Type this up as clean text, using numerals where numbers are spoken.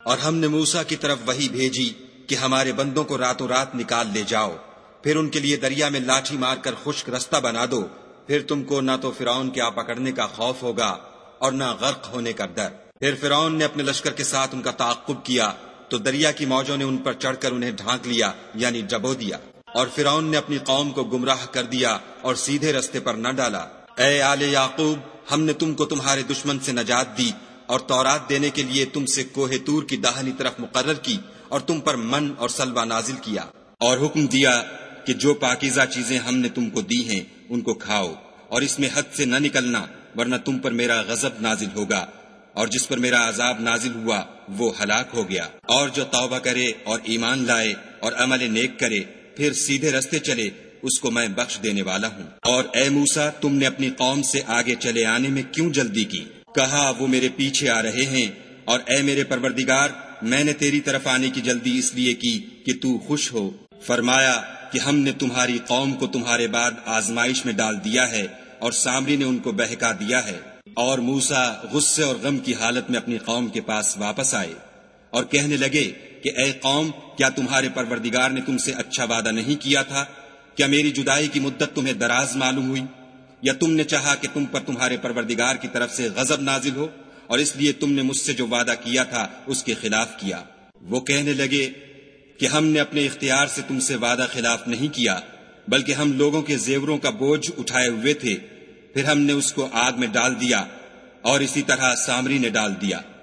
اور ہم نے موسیٰ کی طرف وحی بھیجی کہ ہمارے بندوں کو راتوں رات نکال لے جاؤ، پھر ان کے لیے دریا میں لاٹھی مار کر خشک رستہ بنا دو، پھر تم کو نہ تو فرعون کے آ پکڑنے کا خوف ہوگا اور نہ غرق ہونے کا ڈر۔ پھر فرعون نے اپنے لشکر کے ساتھ ان کا تعاقب کیا تو دریا کی موجوں نے ان پر چڑھ کر انہیں ڈھانک لیا، یعنی ڈبو دیا، اور فرعون نے اپنی قوم کو گمراہ کر دیا اور سیدھے رستے پر نہ ڈالا۔ اے آل یعقوب، ہم نے تم کو تمہارے دشمن سے نجات دی اور تورات دینے کے لیے تم سے کوہ طور کی داہنی طرف مقرر کی اور تم پر من اور سلوہ نازل کیا، اور حکم دیا کہ جو پاکیزہ چیزیں ہم نے تم کو دی ہیں ان کو کھاؤ، اور اس میں حد سے نہ نکلنا ورنہ تم پر میرا غضب نازل ہوگا، اور جس پر میرا عذاب نازل ہوا وہ ہلاک ہو گیا۔ اور جو توبہ کرے اور ایمان لائے اور عمل نیک کرے پھر سیدھے رستے چلے اس کو میں بخش دینے والا ہوں۔ اور اے موسیٰ، تم نے اپنی قوم سے آگے چلے آنے میں کیوں جلدی کی؟ کہا وہ میرے پیچھے آ رہے ہیں، اور اے میرے پروردگار، میں نے تیری طرف آنے کی جلدی اس لیے کی کہ تو خوش ہو۔ فرمایا کہ ہم نے تمہاری قوم کو تمہارے بعد آزمائش میں ڈال دیا ہے اور سامری نے ان کو بہکا دیا ہے۔ اور موسیٰ غصے اور غم کی حالت میں اپنی قوم کے پاس واپس آئے اور کہنے لگے کہ اے قوم، کیا تمہارے پروردگار نے تم سے اچھا وعدہ نہیں کیا تھا؟ کیا میری جدائی کی مدت تمہیں دراز معلوم ہوئی؟ یا تم نے چاہا کہ تم پر تمہارے پروردگار کی طرف سے غضب نازل ہو اور اس لیے تم نے مجھ سے جو وعدہ کیا تھا اس کے خلاف کیا؟ وہ کہنے لگے کہ ہم نے اپنے اختیار سے تم سے وعدہ خلاف نہیں کیا، بلکہ ہم لوگوں کے زیوروں کا بوجھ اٹھائے ہوئے تھے، پھر ہم نے اس کو آگ میں ڈال دیا اور اسی طرح سامری نے ڈال دیا۔